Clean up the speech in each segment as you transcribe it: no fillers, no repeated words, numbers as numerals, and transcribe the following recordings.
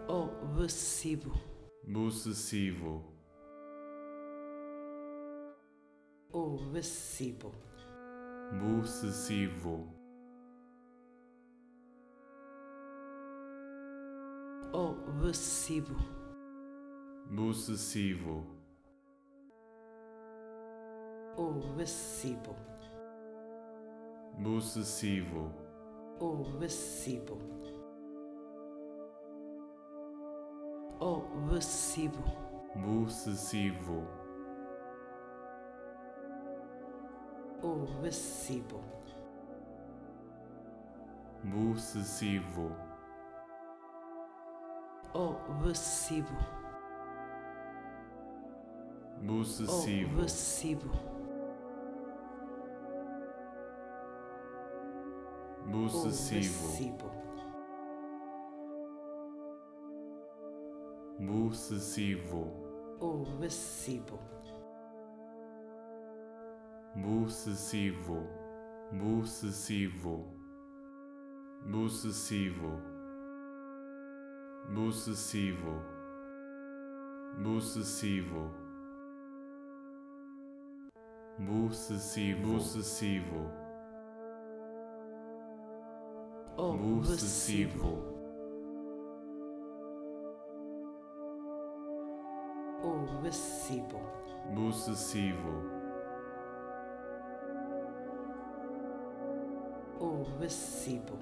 obsessivo, possessivo, obsessivo, possessivo, obsessivo, possessivo, obsessivo, possessivo, obsessivo, obsessivo, possessivo, obsessivo, possessivo, obsessivo, possessivo, obsessivo, possessivo, possessivo, obsessivo, possessivo, possessivo, possessivo, possessivo, possessivo, possessivo, possessivo, obsessivo, possessivo, obsessivo,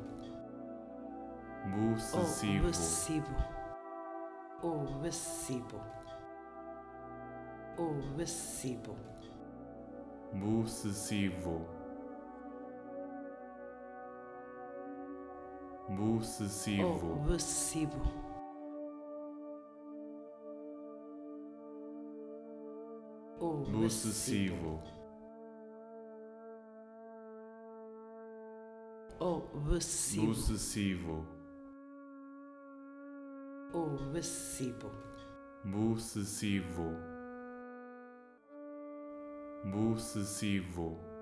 possessivo, obsessivo, obsessivo, possessivo, possessivo, obsessivo, possessivo, obsessivo, possessivo, obsessivo, possessivo, possessivo,